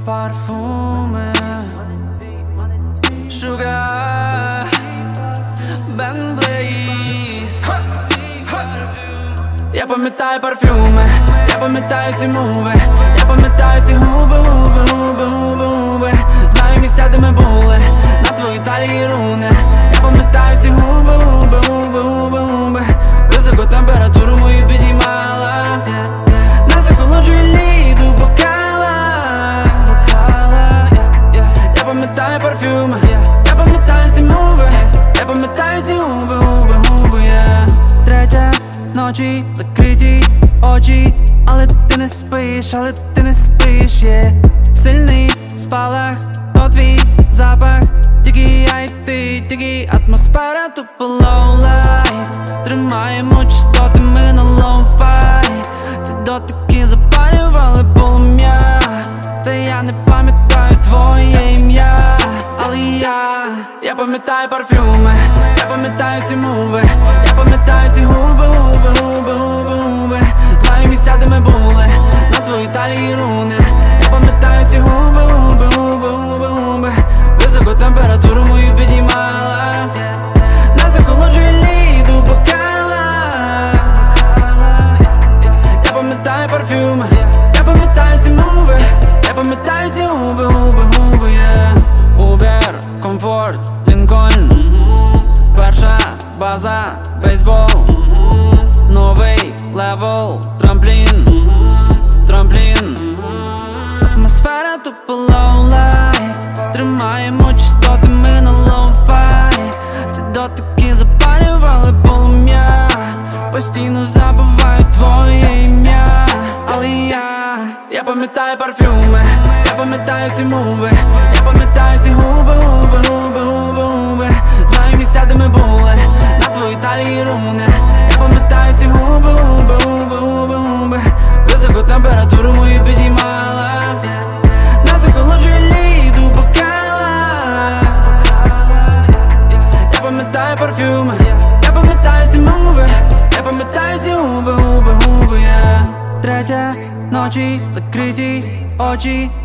парфуми, Sugar, Bentley's. Я пам'ятаю парфюми, я пам'ятаю ці муви, я пам'ятаю ці губи, губи, губи, губи, губи. Знаю місця, де ми були, на твоїй талії руни. Я пам'ятаю ці губи, губи, губи, губи, губи. Високу температуру мою підіймала, нас охолоджує лід у бокалах. Я пам'ятаю парфюми, я пам'ятаю ці муви, я пам'ятаю ці губи, губи, губи. Третя ночі, закриті очі, але ти не спиш, але ти не спиш, Сильний спалах, то твій запах, тільки я і ти, тільки атмосфера тупо low-light. Тримаємо частоти, ми на low-fi. Ці дотики запалювали полум'я, та я не пам'ятаю твоє ім'я. Але я пам'ятаю парфюми, я пам'ятаю ці муви, я пам'ятаю ці губи, губи, губи, губи, губи. Знаю місця, де ми були, на твоїй талії руни. Я пам'ятаю ці губи, губи, губи, губи, губи. Високу температуру мою підіймала, нас охолоджує лід у бокалах. Я пам'ятаю парфюми, я пам'ятаю ці муви, я пам'ятаю ці губи, губи, губи, Uber, комфорт, Лінкольн, перша база, бейсбол, новий левел, трамплін, трамплін. Атмосфера тупо low-light. Тримаємо частоти, ми на low-fi. Ці дотики запалювали полум'я, постійно забуваю твоє ім'я. Але я пам'ятаю парфюми, я пам'ятаю ці муви, я пам'ятаю ці губи, губи, губи, губи, губи. Знаю місця, де ми були, на твоїй талії руни. Я пам'ятаю ці губи, губи, губи, губи, губи. Високу температуру мою підіймала, нас охолоджує лід у бокалах. Я пам'ятаю парфюми, я пам'ятаю ці муви, я пам'ятаю ці губи, губи, губи, Третя ночі, закриті очі,